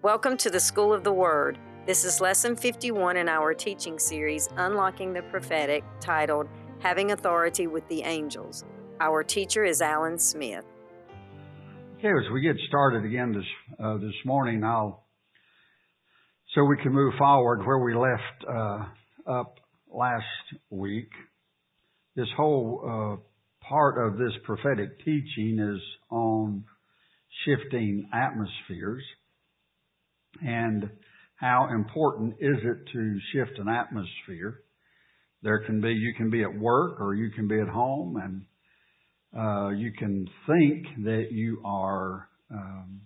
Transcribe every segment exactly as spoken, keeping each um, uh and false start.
Welcome to the School of the Word. This is Lesson fifty-one in our teaching series, Unlocking the Prophetic, titled, Having Authority with the Angels. Our teacher is Alan Smith. Okay, as we get started again this uh, this morning, I'll so we can move forward where we left uh, up last week. This whole uh, part of this prophetic teaching is on shifting atmospheres. And how important is it to shift an atmosphere? There can be, you can be at work or you can be at home, and uh, you can think that you are, um,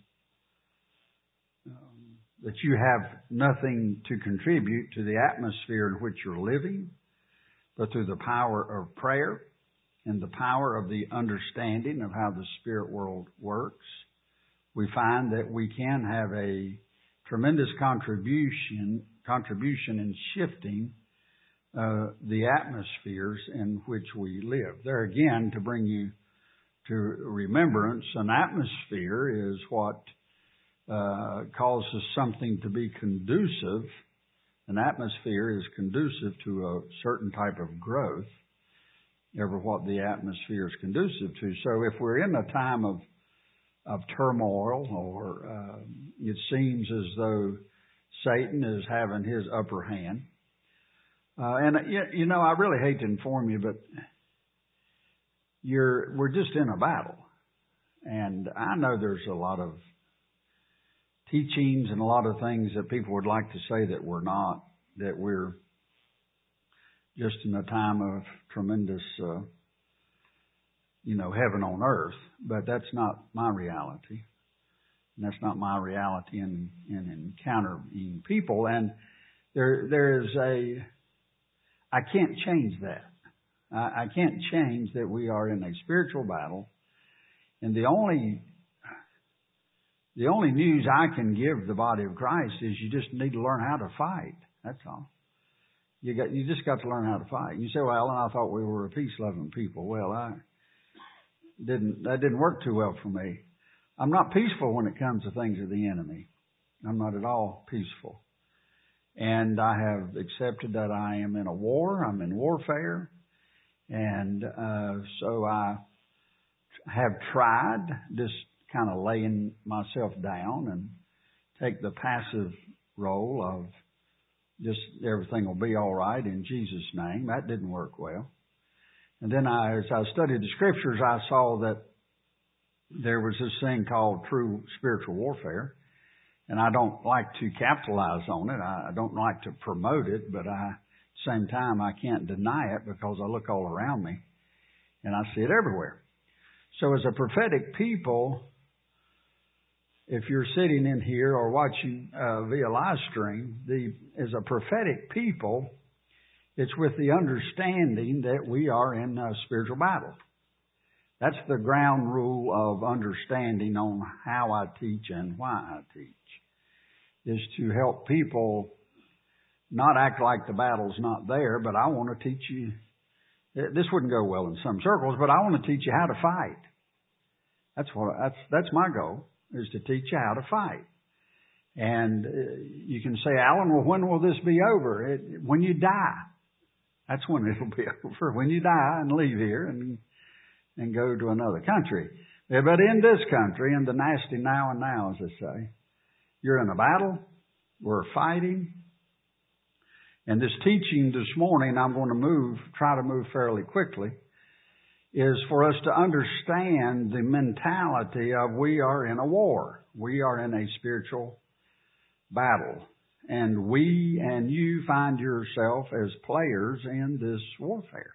um, that you have nothing to contribute to the atmosphere in which you're living, but through the power of prayer and the power of the understanding of how the spirit world works, we find that we can have a tremendous contribution contribution in shifting uh, the atmospheres in which we live. There again, to bring you to remembrance, an atmosphere is what uh, causes something to be conducive. An atmosphere is conducive to a certain type of growth, ever what the atmosphere is conducive to. So if we're in a time of of turmoil, or uh, it seems as though Satan is having his upper hand. Uh, and, you, you know, I really hate to inform you, but you're we're just in a battle. And I know there's a lot of teachings and a lot of things that people would like to say that we're not, that we're just in a time of tremendous uh you know, heaven on earth, but that's not my reality. And that's not my reality in, in encountering people. And there, there is a, I can't change that. I, I can't change that we are in a spiritual battle. And the only, the only news I can give the body of Christ is you just need to learn how to fight. That's all. You got, you just got to learn how to fight. You say, well, Alan, I thought we were a peace-loving people. Well, I, Didn't that didn't work too well for me. I'm not peaceful when it comes to things of the enemy. I'm not at all peaceful. And I have accepted that I am in a war. I'm in warfare. And uh, so I have tried just kind of laying myself down and take the passive role of just everything will be all right in Jesus' name. That didn't work well. And then I, as I studied the scriptures, I saw that there was this thing called true spiritual warfare. And I don't like to capitalize on it. I don't like to promote it, but I, at the same time, I can't deny it because I look all around me and I see it everywhere. So as a prophetic people, if you're sitting in here or watching uh, via live stream, the, as a prophetic people, it's with the understanding that we are in a spiritual battle. That's the ground rule of understanding on how I teach and why I teach, is to help people not act like the battle's not there, but I want to teach you. This wouldn't go well in some circles, but I want to teach you how to fight. That's what that's that's my goal, is to teach you how to fight. And you can say, Alan, well, when will this be over? It, when you die. That's when it'll be over, when you die and leave here and and go to another country. Yeah, but in this country, in the nasty now and now, as they say, you're in a battle. We're fighting. And this teaching this morning, I'm going to move, try to move fairly quickly, is for us to understand the mentality of we are in a war. We are in a spiritual battle. And we and you find yourself as players in this warfare.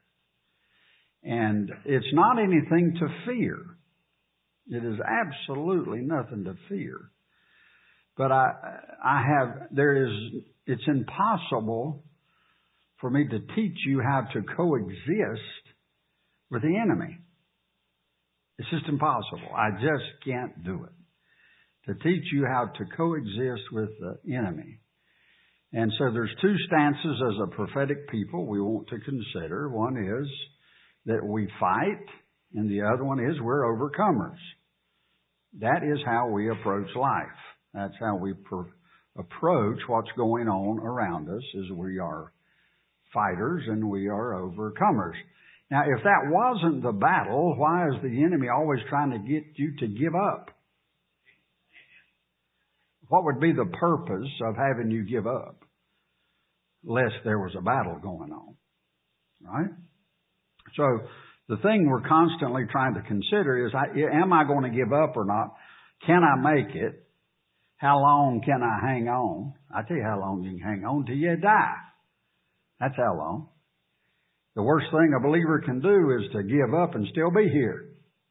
And it's not anything to fear. It is absolutely nothing to fear. But I, I have, there is, it's impossible for me to teach you how to coexist with the enemy. It's just impossible. I just can't do it. To teach you how to coexist with the enemy. And so there's two stances as a prophetic people we want to consider. One is that we fight, and the other one is we're overcomers. That is how we approach life. That's how we per- approach what's going on around us, is we are fighters and we are overcomers. Now, if that wasn't the battle, why is the enemy always trying to get you to give up? What would be the purpose of having you give up? Lest there was a battle going on. Right? So, the thing we're constantly trying to consider is, am I going to give up or not? Can I make it? How long can I hang on? I tell you how long you can hang on till you die. That's how long. The worst thing a believer can do is to give up and still be here.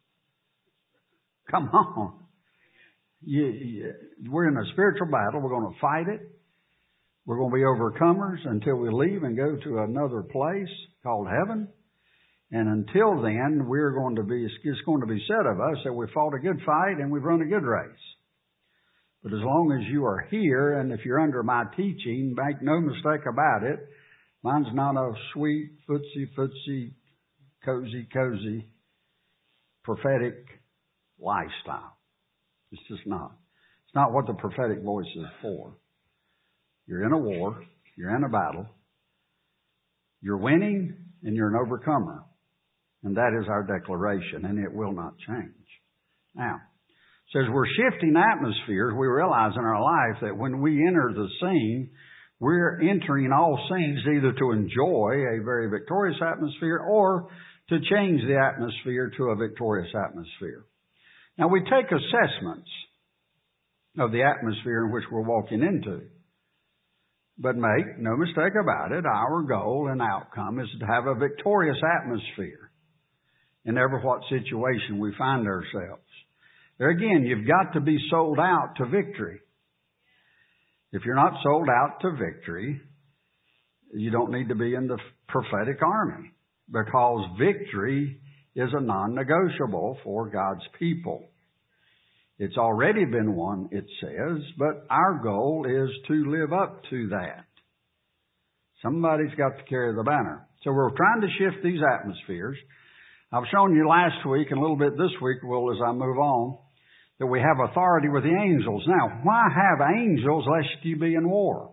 Come on. You, you, we're in a spiritual battle. We're going to fight it. We're going to be overcomers until we leave and go to another place called heaven. And until then, we're going to be, it's going to be said of us that we fought a good fight and we've run a good race. But as long as you are here, and if you're under my teaching, make no mistake about it, mine's not a sweet, footsie, footsie, cozy, cozy, prophetic lifestyle. It's just not. It's not what the prophetic voice is for. You're in a war. You're in a battle. You're winning, and you're an overcomer. And that is our declaration, and it will not change. Now, so as we're shifting atmospheres, we realize in our life that when we enter the scene, we're entering all scenes either to enjoy a very victorious atmosphere or to change the atmosphere to a victorious atmosphere. Now, we take assessments of the atmosphere in which we're walking into. But make no mistake about it, our goal and outcome is to have a victorious atmosphere in every what situation we find ourselves. There again, you've got to be sold out to victory. If you're not sold out to victory, you don't need to be in the prophetic army, because victory is a non-negotiable for God's people. It's already been won, it says, but our goal is to live up to that. Somebody's got to carry the banner. So we're trying to shift these atmospheres. I've shown you last week and a little bit this week, well, as I move on, that we have authority with the angels. Now, why have angels lest you be in war?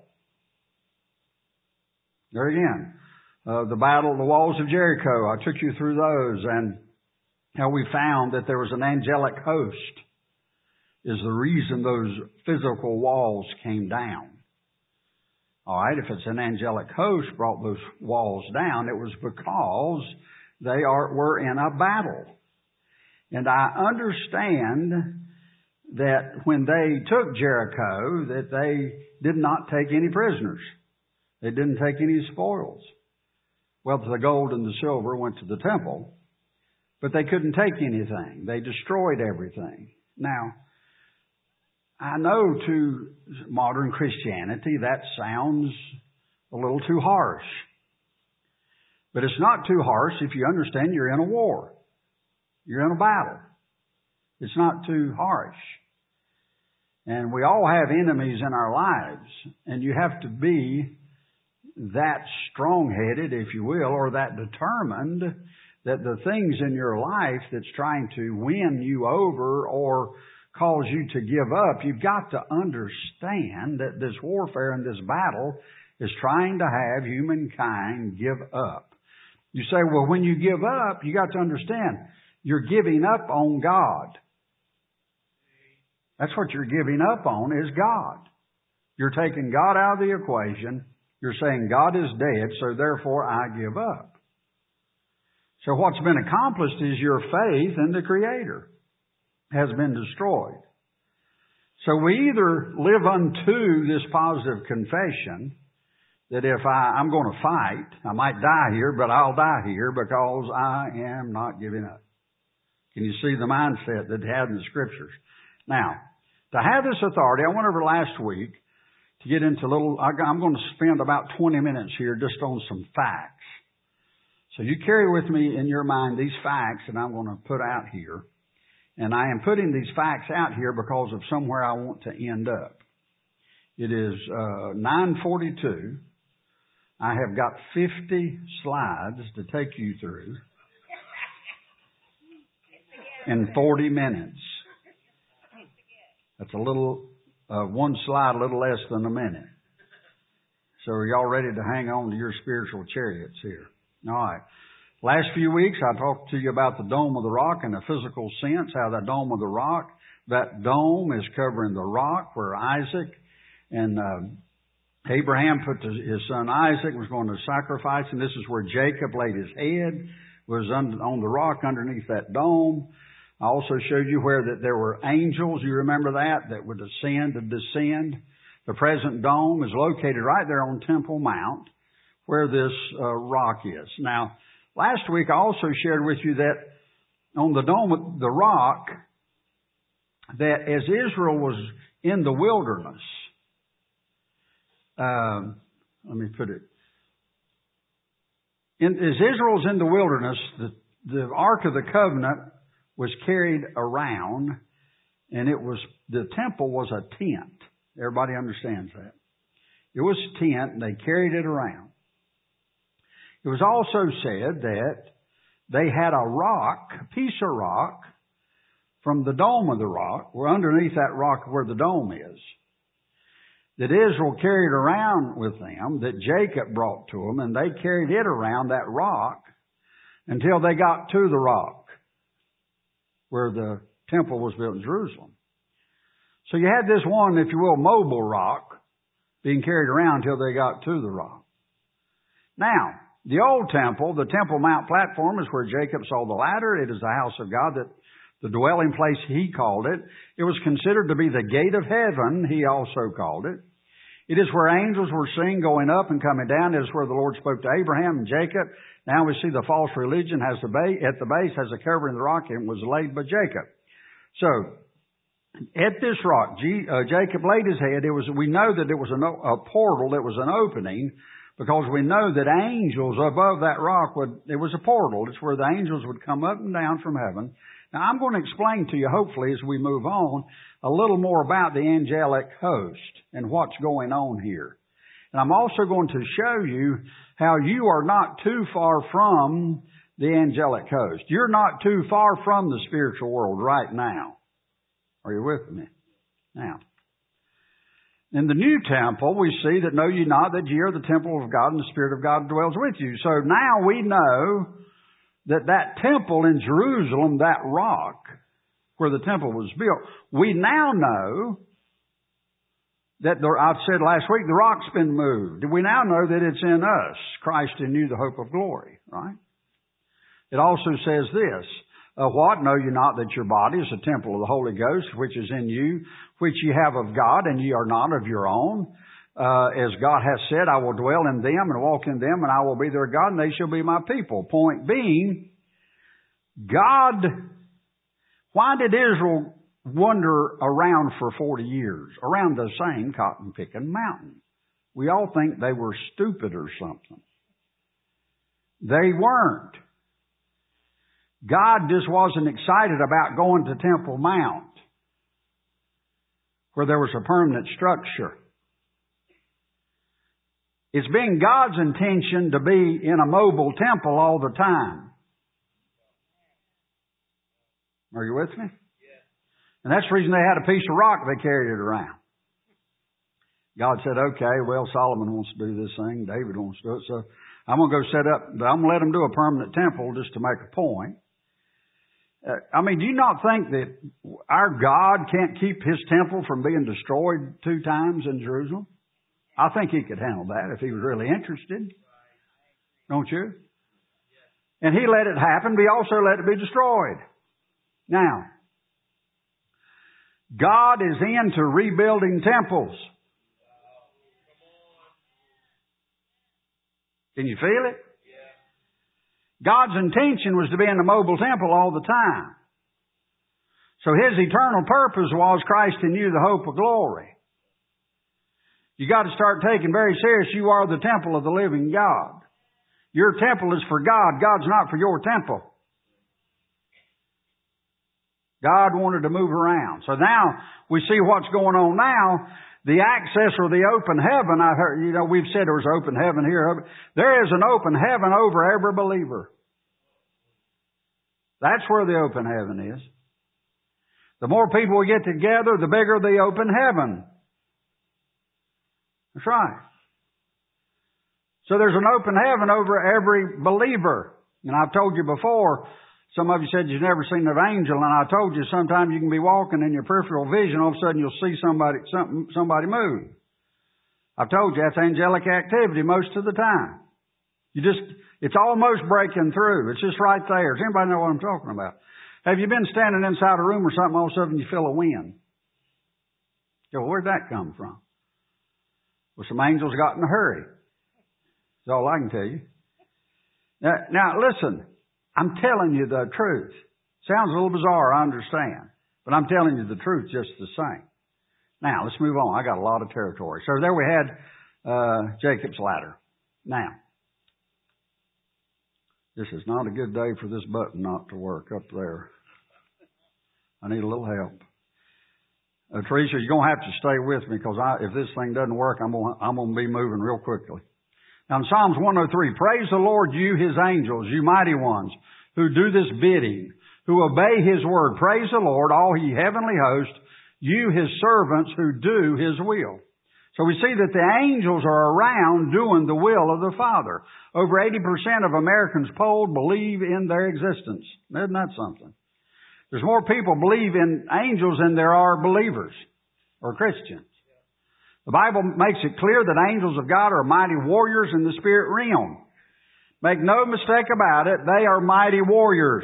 There again, uh, the battle, the walls of Jericho, I took you through those, and how we found that there was an angelic host is the reason those physical walls came down. All right, if it's an angelic host brought those walls down, it was because they are were in a battle. And I understand that when they took Jericho, that they did not take any prisoners. They didn't take any spoils. Well, the gold and the silver went to the temple, but they couldn't take anything. They destroyed everything. Now, I know to modern Christianity that sounds a little too harsh. But it's not too harsh if you understand you're in a war. You're in a battle. It's not too harsh. And we all have enemies in our lives. And you have to be that strong-headed, if you will, or that determined that the things in your life that's trying to win you over or cause you to give up, you've got to understand that this warfare and this battle is trying to have humankind give up. You say, well, when you give up, you got to understand, you're giving up on God. That's what you're giving up on, is God. You're taking God out of the equation. You're saying God is dead, so therefore I give up. So what's been accomplished is your faith in the Creator has been destroyed. So we either live unto this positive confession that if I, I'm going to fight, I might die here, but I'll die here because I am not giving up. Can you see the mindset that they had in the Scriptures? Now, to have this authority, I went over last week to get into a little, I'm going to spend about twenty minutes here just on some facts. So you carry with me in your mind these facts that I'm going to put out here. And I am putting these facts out here because of somewhere I want to end up. It is uh, nine forty-two. I have got fifty slides to take you through in forty minutes. That's a little uh, one slide a little less than a minute. So are y'all ready to hang on to your spiritual chariots here? All right. Last few weeks I talked to you about the Dome of the Rock in a physical sense, how the Dome of the Rock, that dome is covering the rock where Isaac and uh, Abraham put the, his son Isaac was going to sacrifice, and this is where Jacob laid his head, was on, on the rock underneath that dome. I also showed you where that there were angels, you remember that, that would ascend and descend. The present dome is located right there on Temple Mount where this uh, rock is. Now, last week I also shared with you that on the dome, the rock, that as Israel was in the wilderness, um, let me put it, in, as Israel's in the wilderness, the, the Ark of the Covenant was carried around, and it was, the temple was a tent. Everybody understands that. It was a tent, and they carried it around. It was also said that they had a rock, a piece of rock, from the dome of the rock, or underneath that rock where the dome is, that Israel carried around with them, that Jacob brought to them, and they carried it around that rock until they got to the rock where the temple was built in Jerusalem. So you had this one, if you will, mobile rock being carried around until they got to the rock. Now, the old temple, the Temple Mount platform, is where Jacob saw the ladder. It is the house of God, that the dwelling place, he called it. It was considered to be the gate of heaven, he also called it. It is where angels were seen going up and coming down. It is where the Lord spoke to Abraham and Jacob. Now we see the false religion has the base, at the base has a covering of the rock, and was laid by Jacob. So, at this rock, G, uh, Jacob laid his head. It was, we know that it was an, a portal, it was an opening, because we know that angels above that rock would, it was a portal. It's where the angels would come up and down from heaven. Now I'm going to explain to you, hopefully, as we move on, a little more about the angelic host and what's going on here. And I'm also going to show you how you are not too far from the angelic host. You're not too far from the spiritual world right now. Are you with me? Now, in the new temple, we see that know ye not that ye are the temple of God, and the Spirit of God dwells with you. So now we know that that temple in Jerusalem, that rock where the temple was built, we now know that, the, I said last week, the rock's been moved. We now know that it's in us, Christ in you, the hope of glory, right? It also says this, Uh, what? Know you not that your body is a temple of the Holy Ghost, which is in you, which ye have of God, and ye are not of your own? Uh, as God hath said, I will dwell in them and walk in them, and I will be their God, and they shall be my people. Point being, God, why did Israel wander around for forty years, around the same cotton-picking mountain? We all think they were stupid or something. They weren't. God just wasn't excited about going to Temple Mount, where there was a permanent structure. It's been God's intention to be in a mobile temple all the time. Are you with me? And that's the reason they had a piece of rock, they carried it around. God said, okay, well, Solomon wants to do this thing, David wants to do it, so I'm going to go set up, I'm going to let them do a permanent temple just to make a point. Uh, I mean, do you not think that our God can't keep His temple from being destroyed two times in Jerusalem? I think He could handle that if He was really interested. Don't you? And He let it happen, but He also let it be destroyed. Now, God is into rebuilding temples. Can you feel it? God's intention was to be in the mobile temple all the time. So His eternal purpose was Christ in you, the hope of glory. You got to start taking very serious, you are the temple of the living God. Your temple is for God. God's not for your temple. God wanted to move around. So now we see what's going on now. The access or the open heaven, I heard, you know, we've said there was open heaven here. There is an open heaven over every believer. That's where the open heaven is. The more people we get together, the bigger the open heaven That's right. So there's an open heaven over every believer. And I've told you before, some of you said you've never seen an angel, and I told you sometimes you can be walking in your peripheral vision, all of a sudden you'll see somebody something, somebody move. I've told you that's angelic activity most of the time. You just, it's almost breaking through. It's just right there. Does anybody know what I'm talking about? Have you been standing inside a room or something, all of a sudden you feel a wind? You go, well, where'd that come from? Well, some angels got in a hurry. That's all I can tell you. Now, now listen, I'm telling you the truth. Sounds a little bizarre, I understand. But I'm telling you the truth just the same. Now, let's move on. I got a lot of territory. So there we had uh, Jacob's ladder. Now, this is not a good day for this button not to work up there. I need a little help. Uh, Teresa, you're going to have to stay with me because I, if this thing doesn't work, I'm going I'm going to be moving real quickly. Now in Psalms one oh three, praise the Lord, you His angels, you mighty ones, who do this bidding, who obey His word. Praise the Lord, all ye heavenly hosts, you His servants who do His will. So we see that the angels are around doing the will of the Father. Over eighty percent of Americans polled believe in their existence. Isn't that something? There's more people believe in angels than there are believers or Christians. The Bible makes it clear that angels of God are mighty warriors in the spirit realm. Make no mistake about it, they are mighty warriors.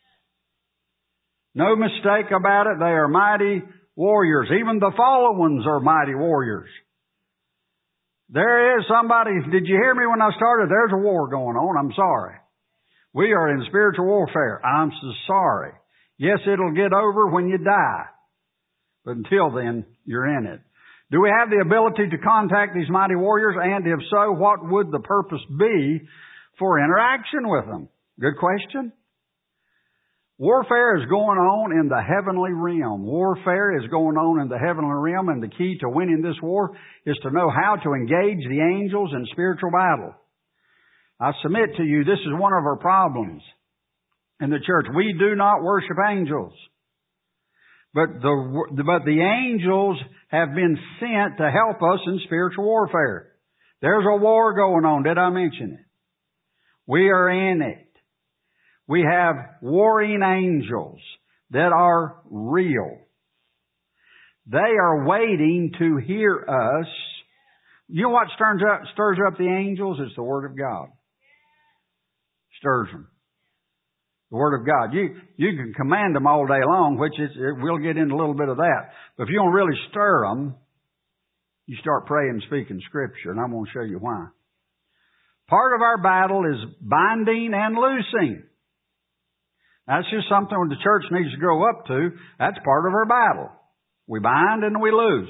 No mistake about it, they are mighty warriors. Even the fallen ones are mighty warriors. There is somebody, did you hear me when I started? There's a war going on. I'm sorry. We are in spiritual warfare. I'm so sorry. Yes, it'll get over when you die. But until then, you're in it. Do we have the ability to contact these mighty warriors? And if so, what would the purpose be for interaction with them? Good question. Warfare is going on in the heavenly realm. Warfare is going on in the heavenly realm, and the key to winning this war is to know how to engage the angels in spiritual battle. I submit to you, this is one of our problems in the church. We do not worship angels. But the, but the angels have been sent to help us in spiritual warfare. There's a war going on. Did I mention it? We are in it. We have warring angels that are real. They are waiting to hear us. You know what stirs up, stirs up the angels? It's the Word of God. Stirs them. The Word of God. You, you can command them all day long, which is, we'll get into a little bit of that. But if you don't really stir them, you start praying, speaking Scripture, and I'm going to show you why. Part of our battle is binding and loosing. That's just something the church needs to grow up to. That's part of our battle. We bind and we loose.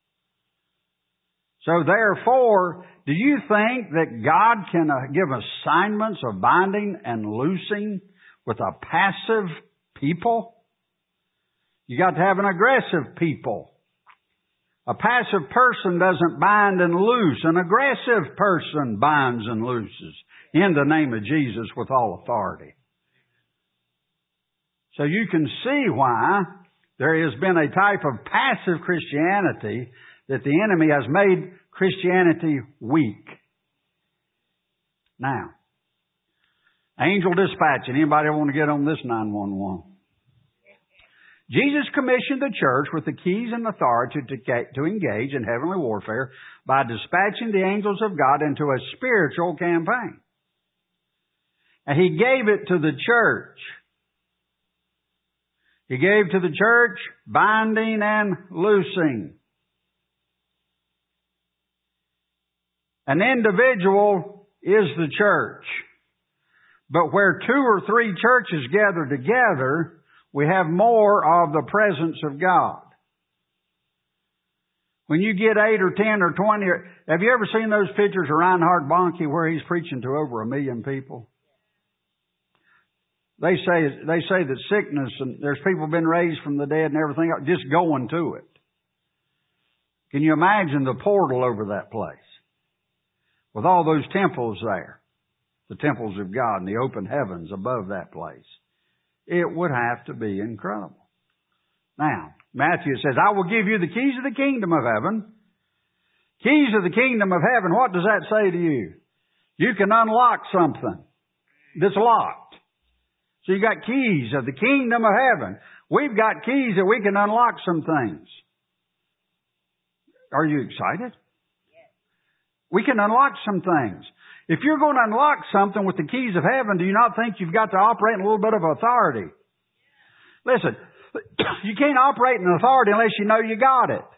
So therefore, do you think that God can uh, give assignments of binding and loosing with a passive people? You got to have an aggressive people. A passive person doesn't bind and loose. An aggressive person binds and looses in the name of Jesus with all authority. So you can see why there has been a type of passive Christianity that the enemy has made Christianity weak. Now, angel dispatching. Anybody want to get on this nine one one? Jesus commissioned the church with the keys and authority to, to engage in heavenly warfare by dispatching the angels of God into a spiritual campaign. And He gave it to the church. He gave to the church binding and loosing. An individual is the church. But where two or three churches gather together, we have more of the presence of God. When you get eight or ten or twenty, have you ever seen those pictures of Reinhard Bonnke where he's preaching to over a million people? They say they say that sickness and there's people been raised from the dead and everything else, just going to it. Can you imagine the portal over that place with all those temples there, the temples of God and the open heavens above that place? It would have to be incredible. Now, Matthew says, I will give you the keys of the kingdom of heaven. Keys of the kingdom of heaven. What does that say to you? You can unlock something that's locked. So you got keys of the kingdom of heaven. We've got keys that we can unlock some things. Are you excited? We can unlock some things. If you're going to unlock something with the keys of heaven, do you not think you've got to operate in a little bit of authority? Listen, you can't operate in authority unless you know you got it.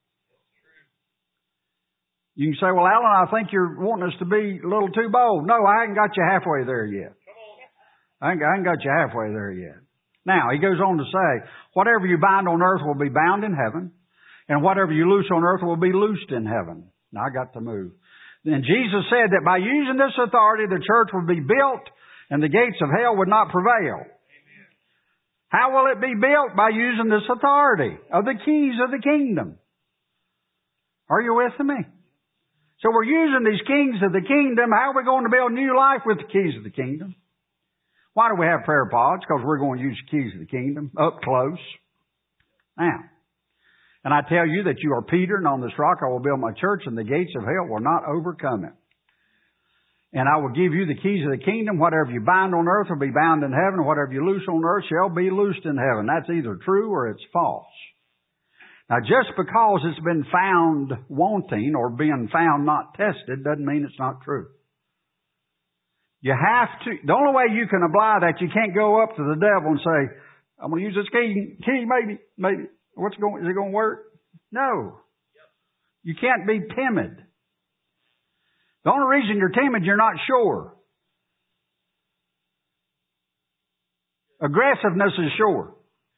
You can say, well, Alan, I think you're wanting us to be a little too bold. No, I haven't got you halfway there yet. I ain't, I ain't got you halfway there yet. Now, he goes on to say, whatever you bind on earth will be bound in heaven, and whatever you loose on earth will be loosed in heaven. Now, I got to move. Then Jesus said that by using this authority, the church would be built, and the gates of hell would not prevail. Amen. How will it be built? By using this authority of the keys of the kingdom. Are you with me? So we're using these keys of the kingdom. How are we going to build new life with the keys of the kingdom? Why do we have prayer pods? Because we're going to use the keys of the kingdom up close. Now, and I tell you that you are Peter, and on this rock I will build my church, and the gates of hell will not overcome it. And I will give you the keys of the kingdom. Whatever you bind on earth will be bound in heaven. Whatever you loose on earth shall be loosed in heaven. That's either true or it's false. Now, just because it's been found wanting or being found not tested doesn't mean it's not true. You have to, the only way you can apply that, you can't go up to the devil and say, I'm going to use this key, key maybe, maybe. What's going, is it going to work? No. You can't be timid. The only reason you're timid, you're not sure. Aggressiveness is sure.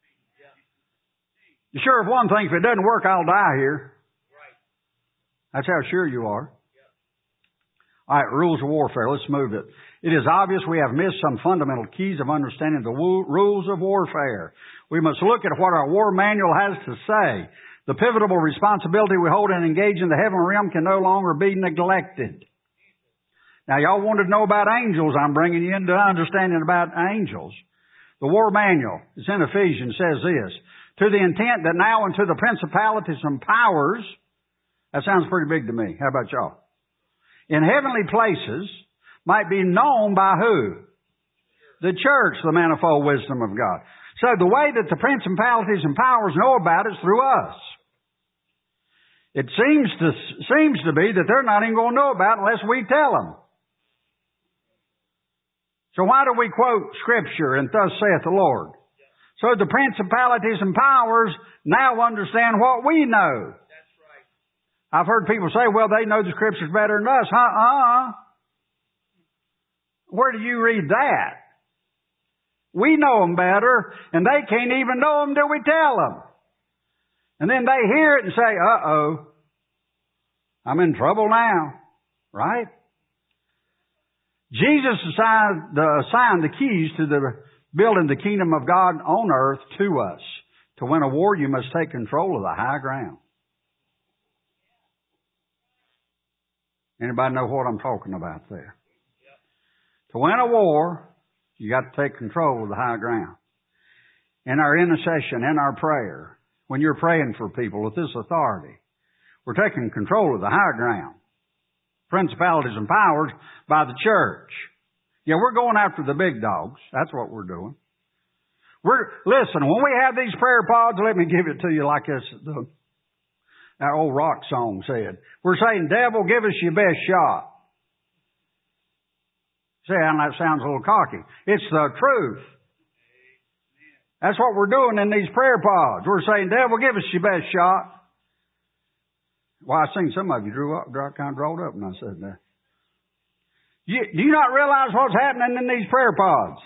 You're sure of one thing, if it doesn't work, I'll die here. That's how sure you are. All right, rules of warfare. Let's move it. It is obvious we have missed some fundamental keys of understanding the rules of warfare. We must look at what our war manual has to say. The pivotal responsibility we hold and engage in the heavenly realm can no longer be neglected. Now, y'all wanted to know about angels. I'm bringing you into understanding about angels. The war manual, it's in Ephesians, says this. To the intent that now unto the principalities and powers, that sounds pretty big to me. How about y'all? In heavenly places might be known by who? The church, the manifold wisdom of God. So the way that the principalities and powers know about it is through us. It seems to, seems to be that they're not even going to know about it unless we tell them. So why do we quote Scripture and thus saith the Lord? So the principalities and powers now understand what we know. That's right. I've heard people say, well, they know the Scriptures better than us. Uh-uh. Where do you read that? We know them better, and they can't even know them till we tell them. And then they hear it and say, uh-oh, I'm in trouble now. Right? Jesus assigned the, assigned the keys to the building the kingdom of God on earth to us. To win a war, you must take control of the high ground. Anybody know what I'm talking about there? To win a war, you got to take control of the high ground. In our intercession, in our prayer, when you're praying for people with this authority, we're taking control of the high ground. Principalities and powers by the church. Yeah, we're going after the big dogs. That's what we're doing. We're, listen, when we have these prayer pods, let me give it to you like this, the, our old rock song said. We're saying, devil, give us your best shot. Say, that sounds a little cocky. It's the truth. That's what we're doing in these prayer pods. We're saying, devil, give us your best shot. Well, I seen some of you drew up, kind of drawed up when I said that. You, do you not realize what's happening in these prayer pods?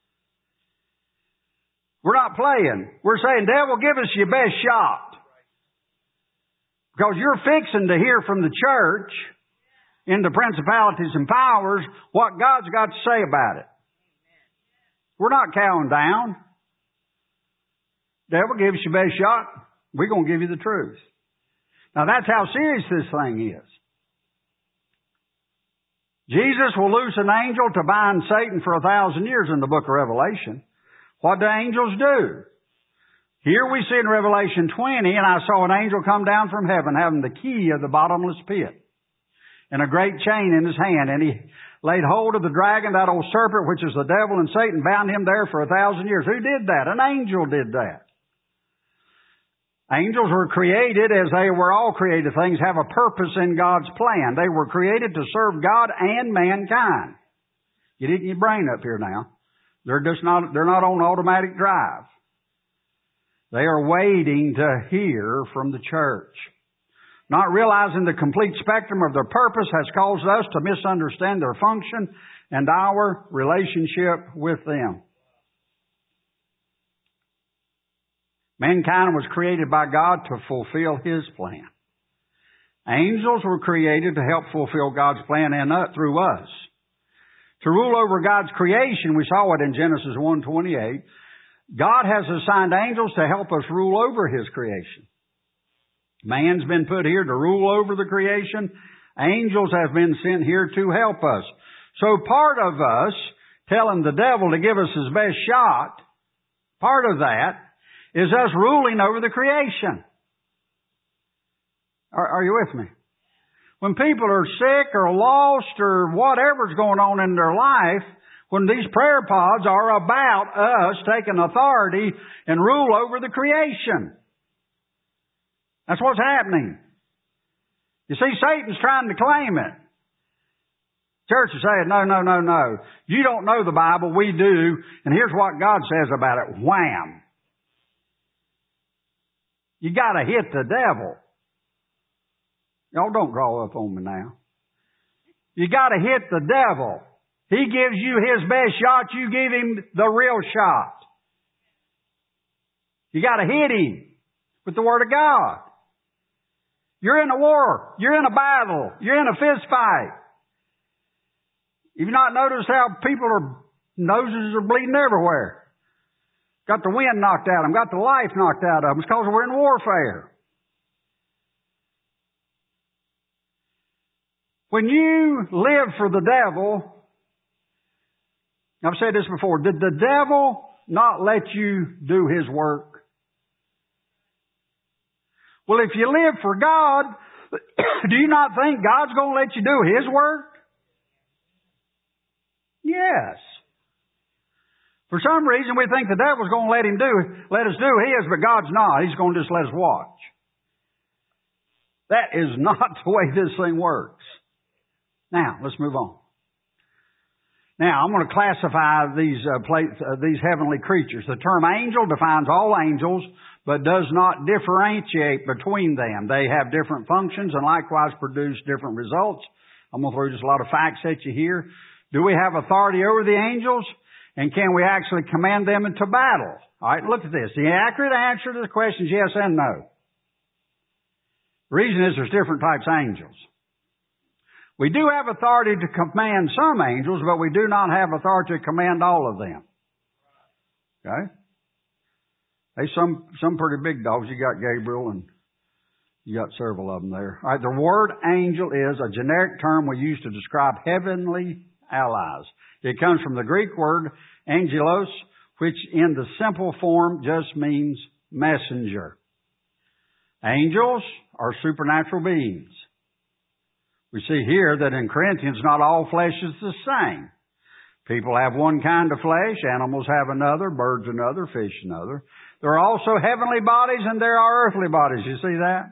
We're not playing. We're saying, devil, give us your best shot. Because you're fixing to hear from the church in the principalities and powers what God's got to say about it. We're not cowing down. Devil, give us your best shot. We're going to give you the truth. Now that's how serious this thing is. Jesus will loose an angel to bind Satan for a thousand years in the book of Revelation. What do angels do? Here we see in Revelation twenty, and I saw an angel come down from heaven having the key of the bottomless pit and a great chain in his hand. And he laid hold of the dragon, that old serpent, which is the devil and Satan, bound him there for a thousand years. Who did that? An angel did that. Angels were created, as they were all created things, have a purpose in God's plan. They were created to serve God and mankind. Get it in your brain up here now. They're just not, they're not on automatic drive. They are waiting to hear from the church. Not realizing the complete spectrum of their purpose has caused us to misunderstand their function and our relationship with them. Mankind was created by God to fulfill His plan. Angels were created to help fulfill God's plan and uh, through us. To rule over God's creation, we saw it in Genesis one twenty-eight. God has assigned angels to help us rule over His creation. Man's been put here to rule over the creation. Angels have been sent here to help us. So part of us telling the devil to give us his best shot, part of that is us ruling over the creation. Are, are you with me? When people are sick or lost or whatever's going on in their life, when these prayer pods are about us taking authority and rule over the creation. That's what's happening. You see, Satan's trying to claim it. Church is saying, no, no, no, no. You don't know the Bible. We do. And here's what God says about it. Wham! You got to hit the devil. Y'all don't draw up on me now. You got to hit the devil. He gives you his best shot. You give him the real shot. You got to hit him with the Word of God. You're in a war. You're in a battle. You're in a fist fight. You've not noticed how people are, noses are bleeding everywhere. Got the wind knocked out of them. Got the life knocked out of them. It's because we're in warfare. When you live for the devil, I've said this before, did the devil not let you do his work? Well, if you live for God, do you not think God's going to let you do His work? Yes. For some reason, we think the devil's going to let him do, let us do His, but God's not. He's going to just let us watch. That is not the way this thing works. Now, let's move on. Now, I'm going to classify these uh, plates, uh, these heavenly creatures. The term angel defines all angels, but does not differentiate between them. They have different functions and likewise produce different results. I'm going to throw just a lot of facts at you here. Do we have authority over the angels? And can we actually command them into battle? All right, look at this. The accurate answer to the question is yes and no. The reason is there's different types of angels. We do have authority to command some angels, but we do not have authority to command all of them. Okay? Hey, some, some pretty big dogs. You got Gabriel and you got several of them there. All right, the word angel is a generic term we use to describe heavenly allies. It comes from the Greek word angelos, which in the simple form just means messenger. Angels are supernatural beings. We see here that in Corinthians, not all flesh is the same. People have one kind of flesh, animals have another, birds another, fish another. There are also heavenly bodies and there are earthly bodies. You see that?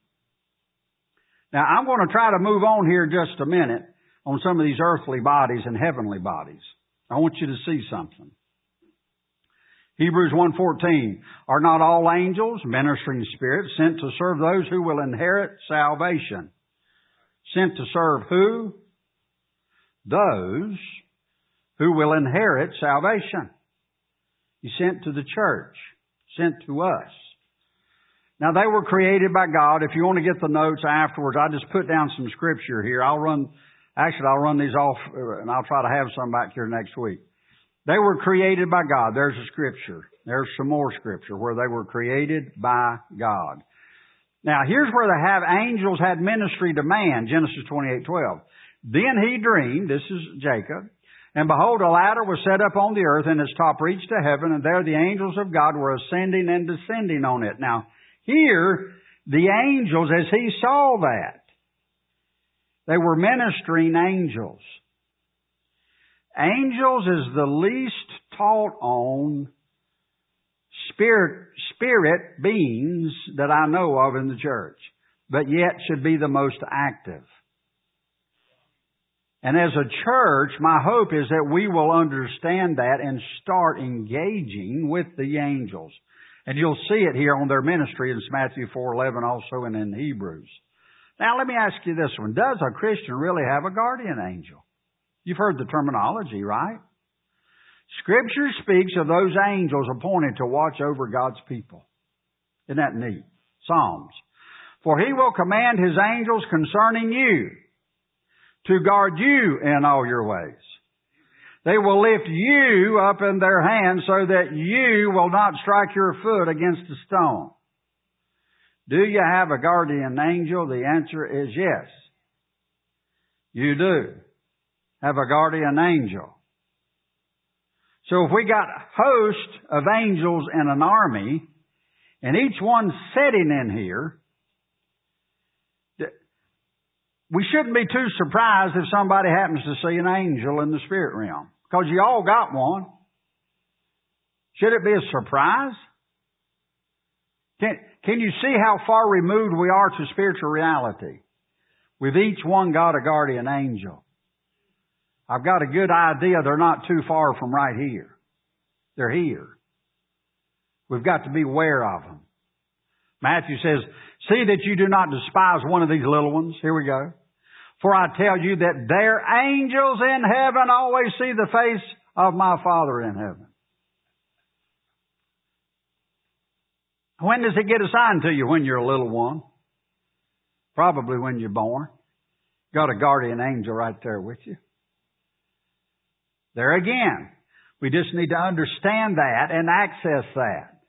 Now, I'm going to try to move on here just a minute on some of these earthly bodies and heavenly bodies. I want you to see something. Hebrews one fourteen, are not all angels, ministering spirits, sent to serve those who will inherit salvation? Sent to serve who? Those who will inherit salvation. He sent to the church. Sent to us. Now they were created by God. If you want to get the notes afterwards, I just put down some scripture here. I'll run, actually I'll run these off and I'll try to have some back here next week. They were created by God. There's a scripture. There's some more scripture where they were created by God. Now, here's where they have angels had ministry to man, Genesis twenty-eight twelve. Then he dreamed, this is Jacob, And behold, a ladder was set up on the earth, and its top reached to heaven, and there the angels of God were ascending and descending on it. Now, here, the angels, as he saw that, they were ministering angels. Angels is the least taught on spirit, spirit beings that I know of in the church, but yet should be the most active. And as a church, my hope is that we will understand that and start engaging with the angels. And you'll see it here on their ministry in Matthew four eleven also and in Hebrews. Now let me ask you this one. Does a Christian really have a guardian angel? You've heard the terminology, right? Scripture speaks of those angels appointed to watch over God's people. Isn't that neat? Psalms. For he will command his angels concerning you to guard you in all your ways. They will lift you up in their hands so that you will not strike your foot against a stone. Do you have a guardian angel? The answer is yes. You do have a guardian angel. So if we got a host of angels in an army, and each one sitting in here, we shouldn't be too surprised if somebody happens to see an angel in the spirit realm. Because you all got one. Should it be a surprise? Can, can you see how far removed we are to spiritual reality? We've each one got a guardian angel. I've got a good idea they're not too far from right here. They're here. We've got to be aware of them. Matthew says, see that you do not despise one of these little ones. Here we go. For I tell you that their angels in heaven always see the face of my Father in heaven. When does it get assigned to you? When you're a little one. Probably when you're born. Got a guardian angel right there with you. There again, we just need to understand that and access that.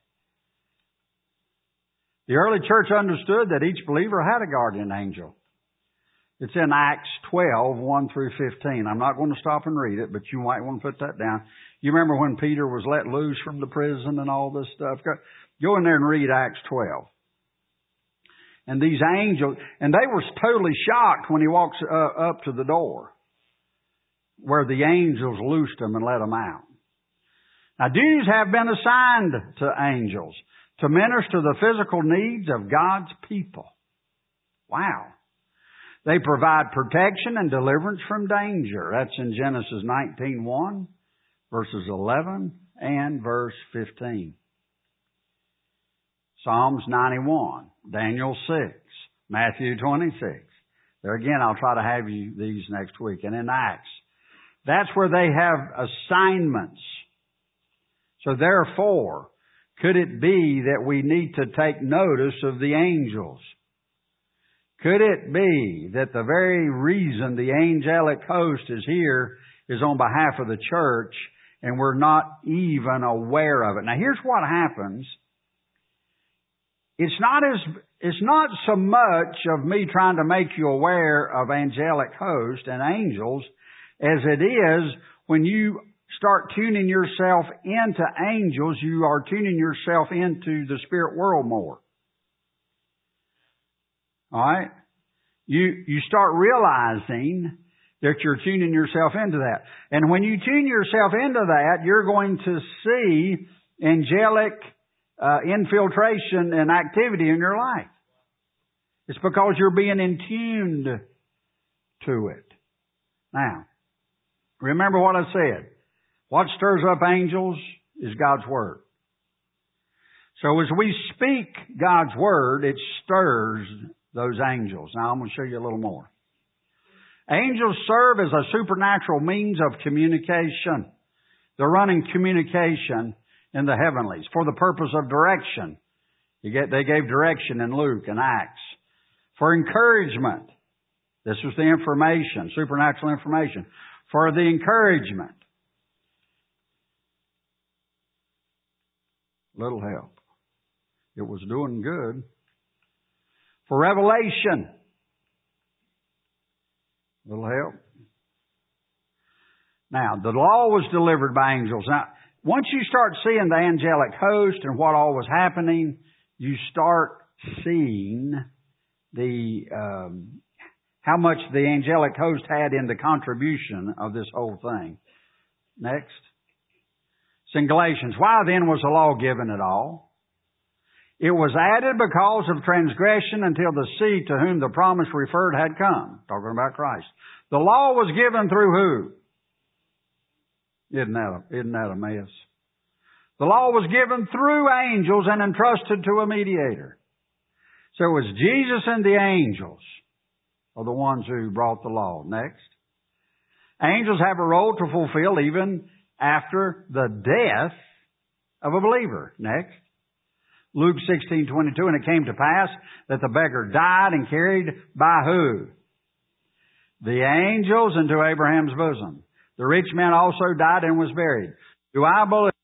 The early church understood that each believer had a guardian angel. It's in Acts twelve, one through fifteen. I'm not going to stop and read it, but you might want to put that down. You remember when Peter was let loose from the prison and all this stuff? Go, go in there and read Acts twelve. And these angels, and they were totally shocked when he walks uh, up to the door, where the angels loosed them and let them out. Now, duties have been assigned to angels to minister the physical needs of God's people. Wow. They provide protection and deliverance from danger. That's in Genesis nineteen one, verses eleven and verse fifteen. Psalms ninety-one, Daniel six, Matthew twenty-six. There again, I'll try to have you these next week. And in Acts, that's where they have assignments. So therefore, could it be that we need to take notice of the angels? Could it be that the very reason the angelic host is here is on behalf of the church and we're not even aware of it? Now here's what happens. It's not as, it's not so much of me trying to make you aware of angelic hosts and angels as it is when you start tuning yourself into angels, you are tuning yourself into the spirit world more. Alright? You, you start realizing that you're tuning yourself into that. And when you tune yourself into that, you're going to see angelic uh, infiltration and activity in your life. It's because you're being in tuned to it. Now, remember what I said. What stirs up angels is God's Word. So as we speak God's Word, it stirs those angels. Now I'm going to show you a little more. Angels serve as a supernatural means of communication. They're running communication in the heavenlies for the purpose of direction. You get, they gave direction in Luke and Acts. For encouragement. This was the information, supernatural information. For the encouragement. Little help. It was doing good. For revelation. Little help. Now, the law was delivered by angels. Now, once you start seeing the angelic host and what all was happening, you start seeing the um, how much the angelic host had in the contribution of this whole thing. Next. It's in Galatians. Why then was the law given at all? It was added because of transgression until the seed to whom the promise referred had come. Talking about Christ. The law was given through who? Isn't that a, isn't that a mess? The law was given through angels and entrusted to a mediator. So it was Jesus and the angels are the ones who brought the law. Next. Angels have a role to fulfill even after the death of a believer. Next. Luke sixteen twenty-two, and it came to pass that the beggar died and carried by who? The angels into Abraham's bosom. The rich man also died and was buried. Do I believe?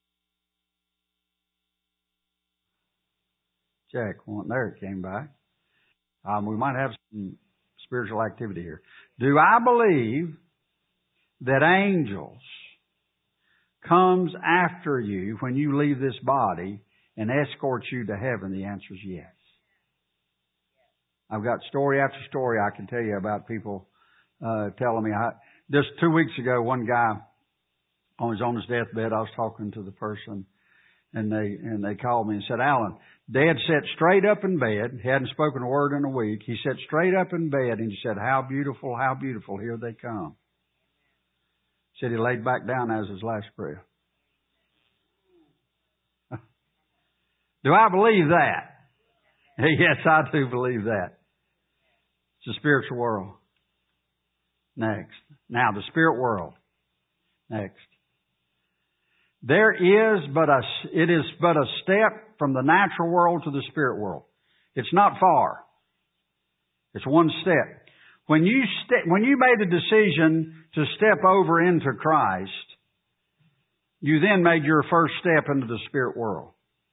Check. Well, there it came by. Um, we might have some spiritual activity here. Do I believe that angels comes after you when you leave this body and escorts you to heaven? The answer is yes. I've got story after story I can tell you about people uh, telling me. I, just two weeks ago, one guy was on his deathbed. I was talking to the person, and they and they called me and said, "Alan, Dad sat straight up in bed. He hadn't spoken a word in a week. He sat straight up in bed and he said, 'How beautiful, how beautiful, here they come.'" Said he laid back down as his last breath. Do I believe that? Yes, I do believe that. It's a spiritual world. Next. Now, the spirit world. Next. There is but a, it is but a step from the natural world to the spirit world. It's not far. It's one step. When you ste- when you made the decision to step over into Christ, you then made your first step into the spirit world.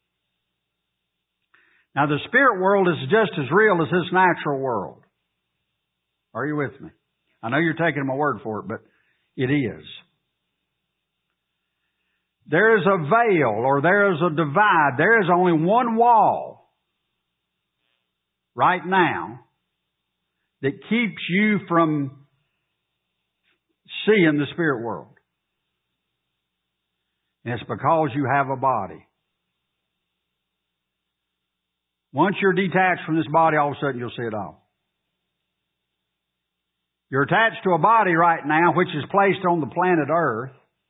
Now, the spirit world is just as real as this natural world. Are you with me? I know you're taking my word for it, but it is. There is a veil or there is a divide. There is only one wall right now that keeps you from seeing the spirit world. And it's because you have a body. Once you're detached from this body, all of a sudden you'll see it all. You're attached to a body right now which is placed on the planet Earth,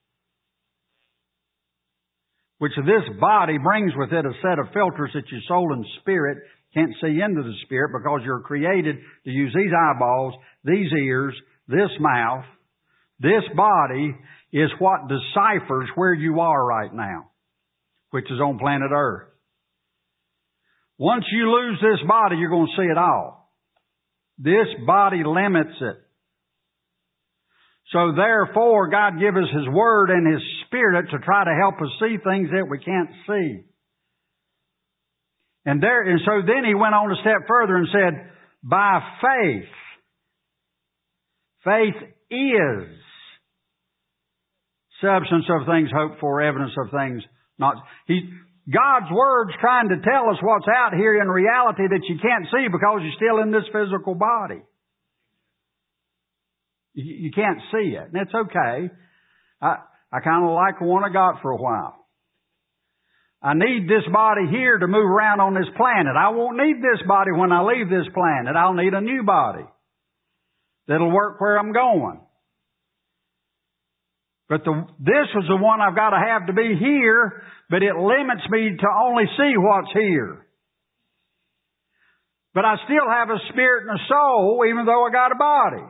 which this body brings with it a set of filters that your soul and spirit can't see into the spirit because you're created to use these eyeballs, these ears, this mouth. This body is what deciphers where you are right now, which is on planet Earth. Once you lose this body, you're going to see it all. This body limits it. So therefore, God gives us His Word and His Spirit to try to help us see things that we can't see. And there, and so then He went on a step further and said, by faith, faith is substance of things hoped for, evidence of things not. He, God's Word's trying to tell us what's out here in reality that you can't see because you're still in this physical body. You, you can't see it. And it's okay. I, I kind of like the one I got for a while. I need this body here to move around on this planet. I won't need this body when I leave this planet. I'll need a new body that'll work where I'm going. But the, this was the one I've got to have to be here, but it limits me to only see what's here. But I still have a spirit and a soul, even though I got a body.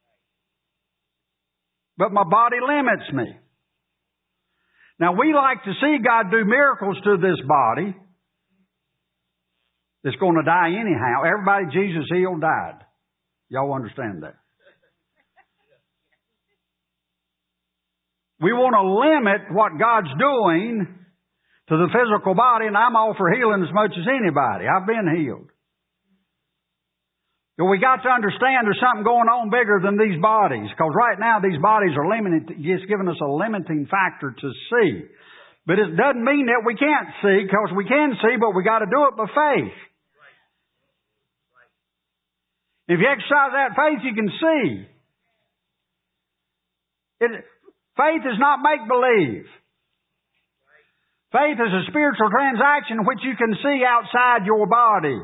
But my body limits me. Now, we like to see God do miracles to this body that's going to die anyhow. Everybody Jesus healed died. Y'all understand that? We want to limit what God's doing to the physical body, and I'm all for healing as much as anybody. I've been healed. But we got to understand there's something going on bigger than these bodies. Because right now these bodies are limited, it's given us a limiting factor to see. But it doesn't mean that we can't see, because we can see, but we got to do it by faith. If you exercise that faith, you can see. It, faith is not make-believe. Faith is a spiritual transaction which you can see outside your body.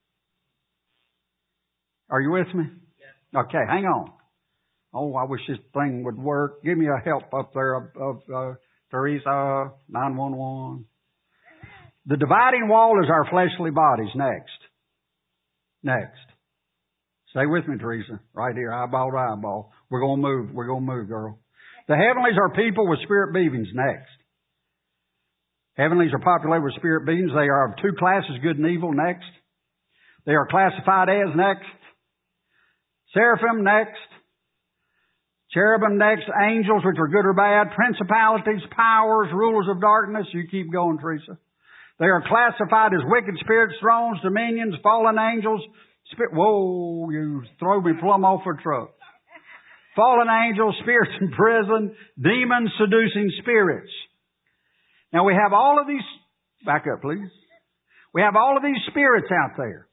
Are you with me? Okay, hang on. Oh, I wish this thing would work. Give me a help up there of, of uh, Teresa, nine one one. The dividing wall is our fleshly bodies. Next. Next. Stay with me, Teresa. Right here, eyeball to eyeball. We're going to move. We're going to move, girl. The heavenlies are people with spirit beings. Next. Heavenlies are populated with spirit beings. They are of two classes, good and evil. Next. They are classified as, next. Seraphim, next. Cherubim, next. Angels, which are good or bad. Principalities, powers, rulers of darkness. You keep going, Teresa. They are classified as wicked spirits, thrones, dominions, fallen angels. Spirit. Whoa, you throw me plumb off a truck. Fallen angels, spirits in prison, demons, seducing spirits. Now we have all of these, back up please. We have all of these spirits out there.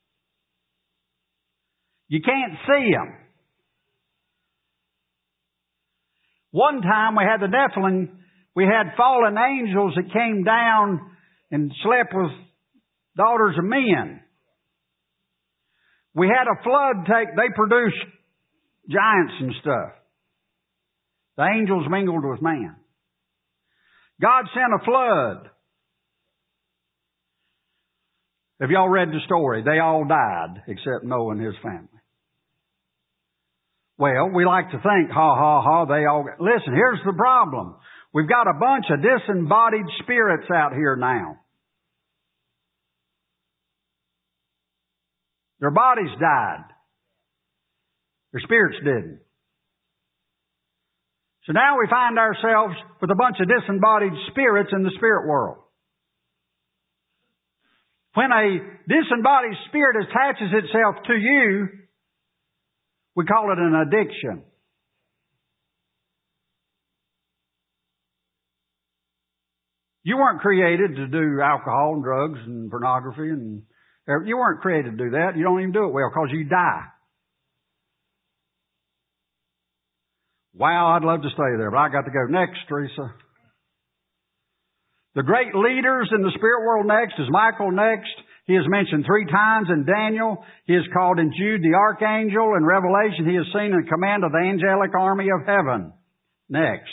You can't see them. One time we had the Nephilim, we had fallen angels that came down and slept with daughters of men. We had a flood take, they produced giants and stuff. The angels mingled with man. God sent a flood. Have y'all read the story? They all died except Noah and his family. Well, we like to think, ha, ha, ha, they all... Listen, here's the problem. We've got a bunch of disembodied spirits out here now. Their bodies died. Their spirits didn't. So now we find ourselves with a bunch of disembodied spirits in the spirit world. When a disembodied spirit attaches itself to you, we call it an addiction. You weren't created to do alcohol and drugs and pornography, and you weren't created to do that. You don't even do it well because you die. Wow, I'd love to stay there, but I got to go. Next, Teresa. The great leaders in the spirit world next is Michael next. He is mentioned three times in Daniel. He is called in Jude the archangel. In Revelation, he is seen in command of the angelic army of heaven. Next.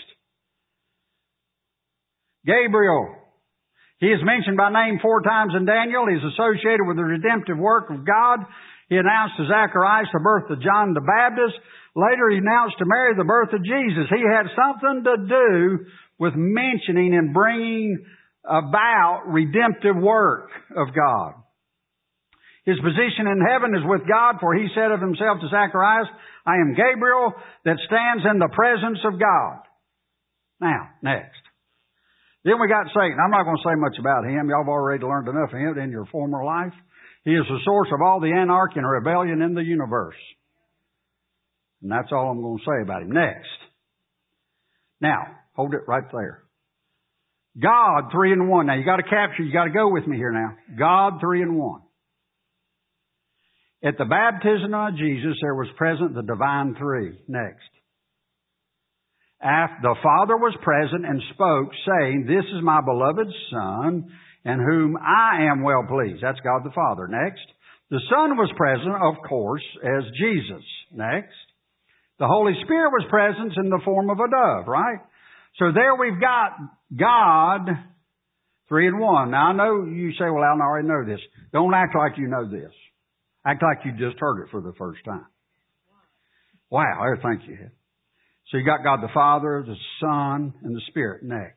Gabriel. He is mentioned by name four times in Daniel. He is associated with the redemptive work of God. He announced to Zacharias the birth of John the Baptist. Later he announced to Mary the birth of Jesus. He had something to do with mentioning and bringing about redemptive work of God. His position in heaven is with God, for he said of himself to Zacharias, I am Gabriel that stands in the presence of God. Now, next. Then we got Satan. I'm not going to say much about him. Y'all have already learned enough of him in your former life. He is the source of all the anarchy and rebellion in the universe. And that's all I'm going to say about him. Next. Now, hold it right there. God, three in one. Now, you got to capture, you got to go with me here now. God, three in one. At the baptism of Jesus, there was present the divine three. Next. After the Father was present and spoke, saying, This is my beloved Son, in whom I am well pleased. That's God the Father. Next. The Son was present, of course, as Jesus. Next. The Holy Spirit was present in the form of a dove, right? So there we've got God, three in one. Now I know you say, well, Alan, I already know this. Don't act like you know this. Act like you just heard it for the first time. Wow, I think you had. So you got God the Father, the Son, and the Spirit. Next.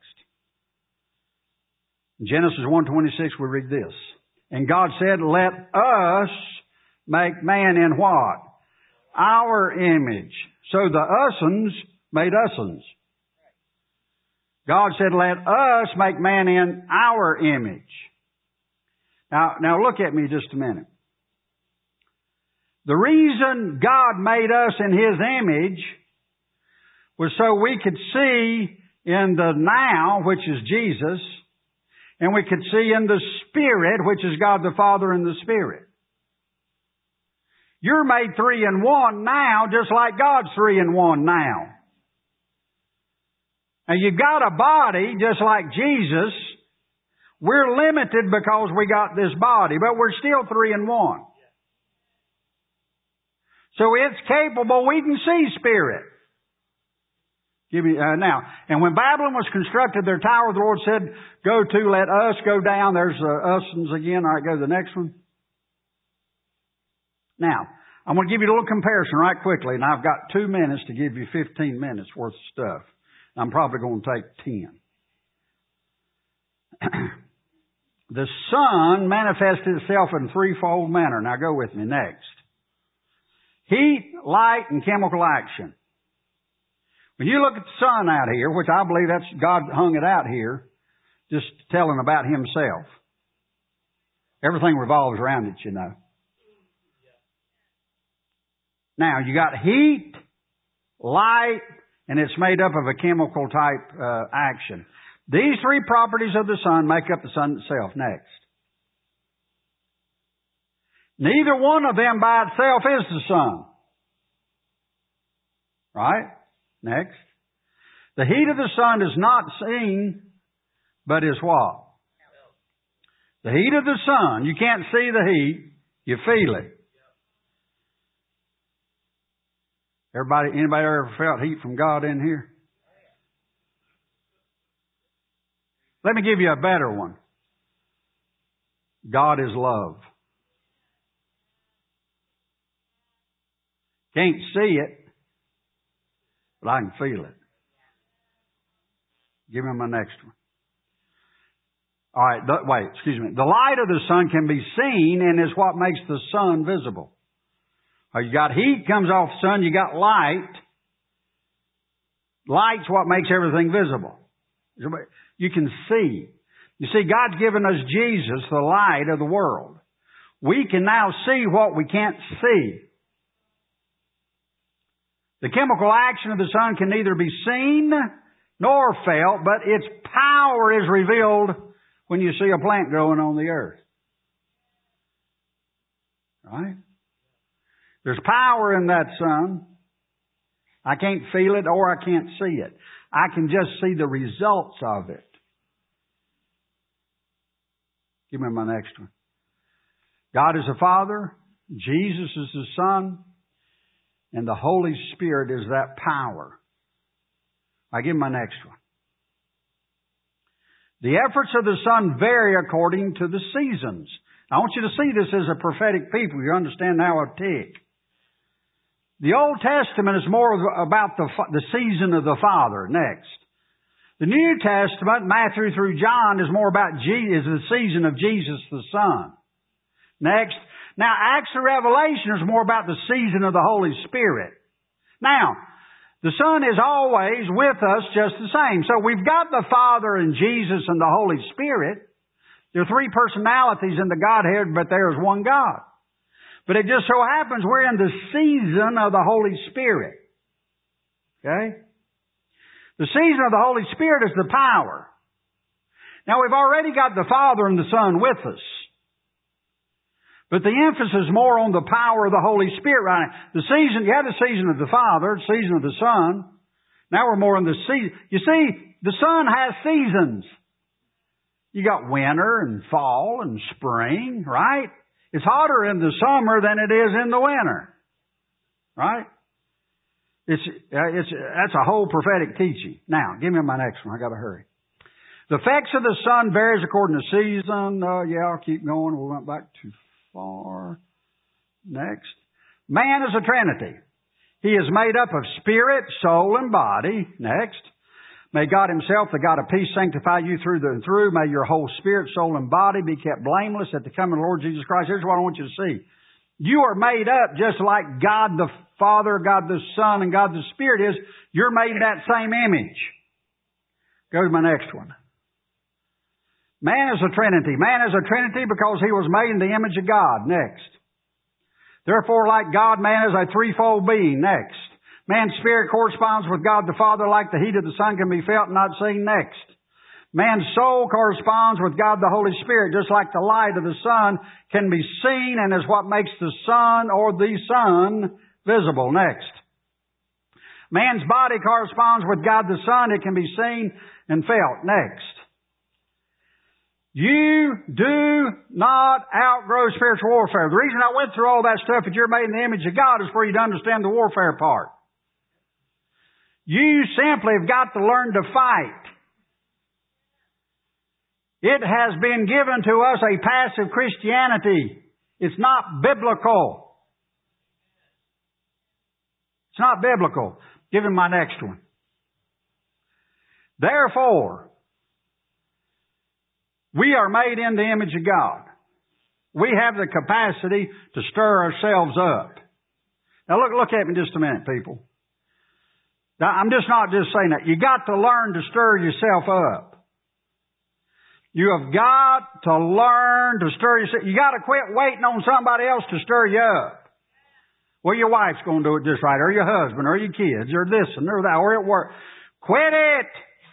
In Genesis one twenty-six, we read this. And God said, let us make man in what? Our image. So the us'uns made us'uns. God said, let us make man in our image. Now, now look at me just a minute. The reason God made us in His image was so we could see in the now, which is Jesus, and we could see in the Spirit, which is God the Father and the Spirit. You're made three in one now, just like God's three in one now. And you've got a body just like Jesus. We're limited because we got this body, but we're still three in one. So it's capable. We can see Spirit. Give me uh, now. And when Babylon was constructed, their tower, the Lord said, "Go to, let us go down." There's uh, us's again. All right, go to the next one. Now, I'm going to give you a little comparison right quickly, and I've got two minutes to give you fifteen minutes worth of stuff. I'm probably going to take ten. The sun manifested itself in threefold manner. Now go with me next. Heat, light, and chemical action. When you look at the sun out here, which I believe that's God hung it out here, just telling about Himself. Everything revolves around it, you know. Now, you got heat, light, and it's made up of a chemical type uh, action. These three properties of the sun make up the sun itself. Next. Neither one of them by itself is the sun. Right? Next. The heat of the sun is not seen, but is what? The heat of the sun. You can't see the heat. You feel it. Everybody, anybody ever felt heat from God in here? Let me give you a better one. God is love. Can't see it, but I can feel it. Give me my next one. All right, the, wait, excuse me. The light of the sun can be seen and is what makes the sun visible. You got heat comes off the sun, you got light. Light's what makes everything visible. You can see. You see, God's given us Jesus, the light of the world. We can now see what we can't see. The chemical action of the sun can neither be seen nor felt, but its power is revealed when you see a plant growing on the earth. Right? There's power in that sun. I can't feel it or I can't see it. I can just see the results of it. Give me my next one. God is the Father. Jesus is the Son. And the Holy Spirit is that power. I give my next one. The efforts of the sun vary according to the seasons. I want you to see this as a prophetic people. You understand how I tick. The Old Testament is more about the, the season of the Father. Next. The New Testament, Matthew through John, is more about Jesus, the season of Jesus the Son. Next. Now, Acts of Revelation is more about the season of the Holy Spirit. Now, the Son is always with us just the same. So we've got the Father and Jesus and the Holy Spirit. There are three personalities in the Godhead, but there is one God. But it just so happens we're in the season of the Holy Spirit. Okay? The season of the Holy Spirit is the power. Now we've already got the Father and the Son with us. But the emphasis is more on the power of the Holy Spirit right now. The season, you had the season of the Father, the season of the Son. Now we're more in the season. You see, the sun has seasons. You got winter and fall and spring, right? It's hotter in the summer than it is in the winter. Right? It's, it's, that's a whole prophetic teaching. Now, give me my next one. I gotta hurry. The effects of the sun varies according to season. Uh, yeah, I'll keep going. We went back too far. Next. Man is a trinity. He is made up of spirit, soul, and body. Next. May God Himself, the God of peace, sanctify you through and through. May your whole spirit, soul, and body be kept blameless at the coming of the Lord Jesus Christ. Here's what I want you to see. You are made up just like God the Father, God the Son, and God the Spirit is. You're made in that same image. Go to my next one. Man is a trinity. Man is a trinity because he was made in the image of God. Next. Therefore, like God, man is a threefold being. Next. Man's spirit corresponds with God the Father like the heat of the sun can be felt and not seen. Next. Man's soul corresponds with God the Holy Spirit, just like the light of the sun can be seen and is what makes the sun or the sun visible. Next. Man's body corresponds with God the Son. It can be seen and felt. Next. You do not outgrow spiritual warfare. The reason I went through all that stuff that you're made in the image of God is for you to understand the warfare part. You simply have got to learn to fight. It has been given to us a passive Christianity. It's not biblical. It's not biblical. Give him my next one. Therefore, we are made in the image of God. We have the capacity to stir ourselves up. Now look, look at me just a minute, people. Now, I'm just not just saying that. You got to learn to stir yourself up. You have got to learn to stir yourself. You got to quit waiting on somebody else to stir you up. Well, your wife's going to do it just right, or your husband, or your kids, or this and or that, or at work. Quit it.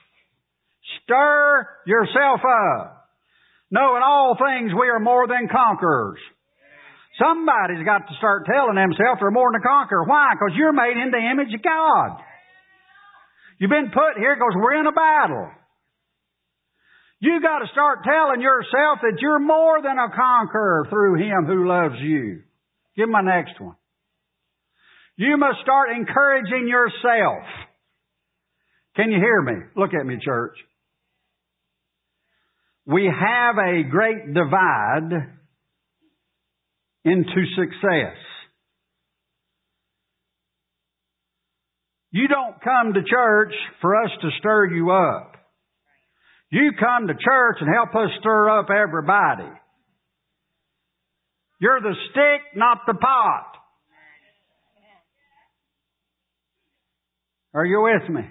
Stir yourself up. No, in all things we are more than conquerors. Somebody's got to start telling themselves they're more than a conqueror. Why? Because you're made in the image of God. You've been put here because we're in a battle. You got to start telling yourself that you're more than a conqueror through Him who loves you. Give me my next one. You must start encouraging yourself. Can you hear me? Look at me, church. We have a great divide into success. You don't come to church for us to stir you up. You come to church and help us stir up everybody. You're the stick, not the pot. Are you with me?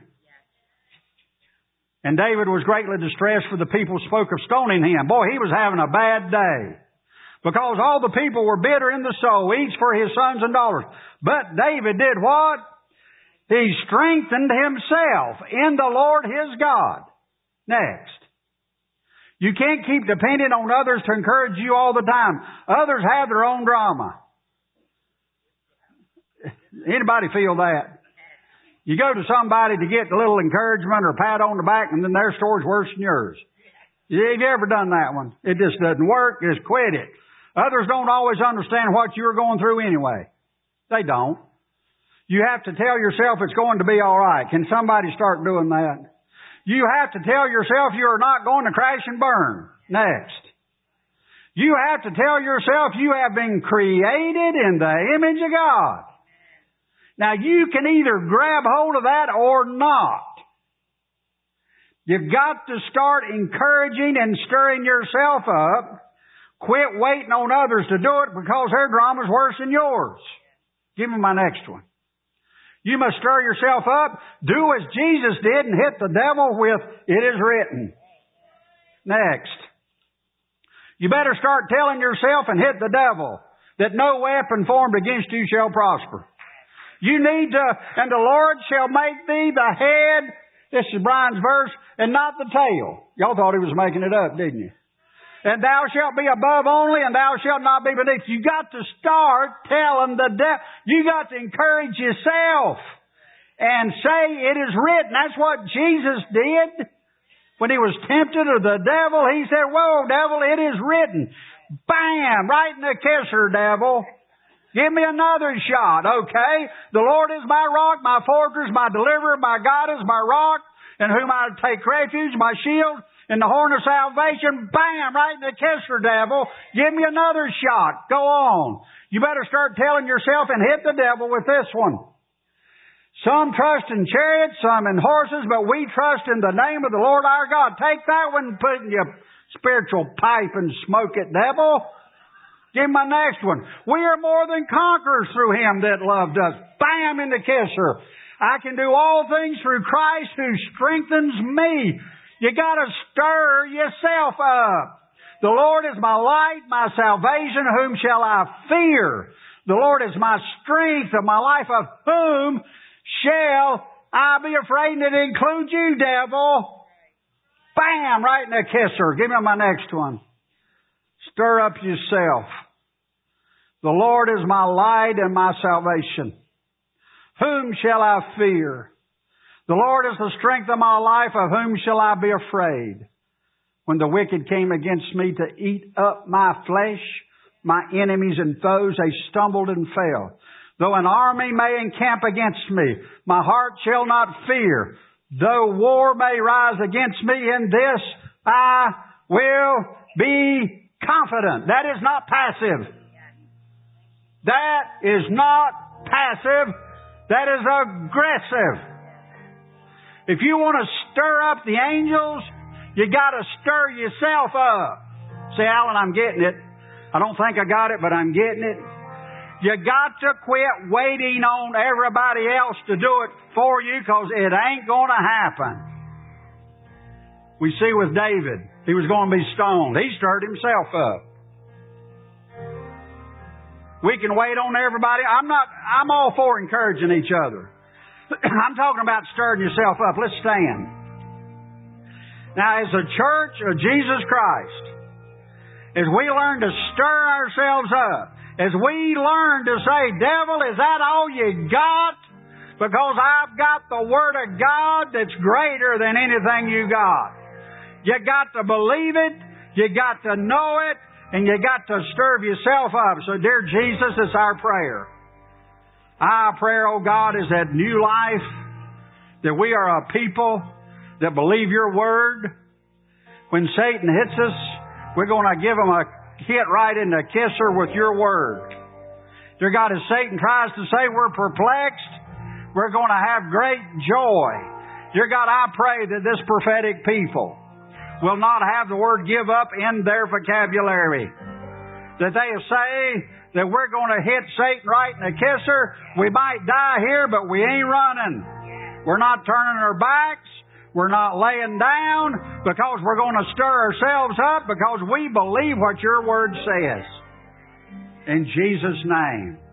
And David was greatly distressed, for the people spoke of stoning him. Boy, he was having a bad day. Because all the people were bitter in the soul, each for his sons and daughters. But David did what? He strengthened himself in the Lord his God. Next. You can't keep depending on others to encourage you all the time. Others have their own drama. Anybody feel that? You go to somebody to get a little encouragement or a pat on the back, and then their story's worse than yours. Have you ever done that one? It just doesn't work. Just quit it. Others don't always understand what you're going through anyway. They don't. You have to tell yourself it's going to be all right. Can somebody start doing that? You have to tell yourself you are not going to crash and burn. Next. You have to tell yourself you have been created in the image of God. Now, you can either grab hold of that or not. You've got to start encouraging and stirring yourself up. Quit waiting on others to do it because their drama's worse than yours. Give me my next one. You must stir yourself up. Do as Jesus did and hit the devil with, "It is written." Next. You better start telling yourself and hit the devil that no weapon formed against you shall prosper. You need to, and the Lord shall make thee the head, this is Brian's verse, and not the tail. Y'all thought he was making it up, didn't you? And thou shalt be above only, and thou shalt not be beneath. You got to start telling the devil. You got to encourage yourself and say it is written. That's what Jesus did when he was tempted of the devil. He said, "Whoa, devil, it is written." Bam! Right in the kisser, devil. Give me another shot, okay? The Lord is my rock, my fortress, my deliverer, my God is my rock, in whom I take refuge, my shield, in the horn of salvation. Bam! Right in the kisser, devil. Give me another shot. Go on. You better start telling yourself and hit the devil with this one. Some trust in chariots, some in horses, but we trust in the name of the Lord our God. Take that one and put in your spiritual pipe and smoke it, devil. Give me my next one. We are more than conquerors through Him that loved us. Bam! In the kisser. I can do all things through Christ who strengthens me. You got to stir yourself up. The Lord is my light, my salvation. Whom shall I fear? The Lord is my strength of my life. Of whom shall I be afraid? And it includes you, devil. Bam! Right in the kisser. Give me my next one. Stir up yourself. The Lord is my light and my salvation. Whom shall I fear? The Lord is the strength of my life. Of whom shall I be afraid? When the wicked came against me to eat up my flesh, my enemies and foes, they stumbled and fell. Though an army may encamp against me, my heart shall not fear. Though war may rise against me, in this I will be confident. That is not passive. That is not passive. That is aggressive. If you want to stir up the angels, you got to stir yourself up. Say, Alan, I'm getting it. I don't think I got it, but I'm getting it. You got to quit waiting on everybody else to do it for you, because it ain't going to happen. We see with David, he was going to be stoned. He stirred himself up. We can wait on everybody. I'm not, I'm all for encouraging each other. I'm talking about stirring yourself up. Let's stand. Now, as a church of Jesus Christ, as we learn to stir ourselves up, as we learn to say, devil, is that all you got? Because I've got the Word of God that's greater than anything you got. You got to believe it, you got to know it, and you got to stir yourself up. So, dear Jesus, it's our prayer. Our prayer, oh God, is that new life, that we are a people that believe your Word. When Satan hits us, we're going to give him a hit right in the kisser with your Word. Dear God, as Satan tries to say we're perplexed, we're going to have great joy. Dear God, I pray that this prophetic people will not have the word give up in their vocabulary. That they say that we're going to hit Satan right in the kisser. We might die here, but we ain't running. We're not turning our backs. We're not laying down, because we're going to stir ourselves up, because we believe what your Word says. In Jesus' name.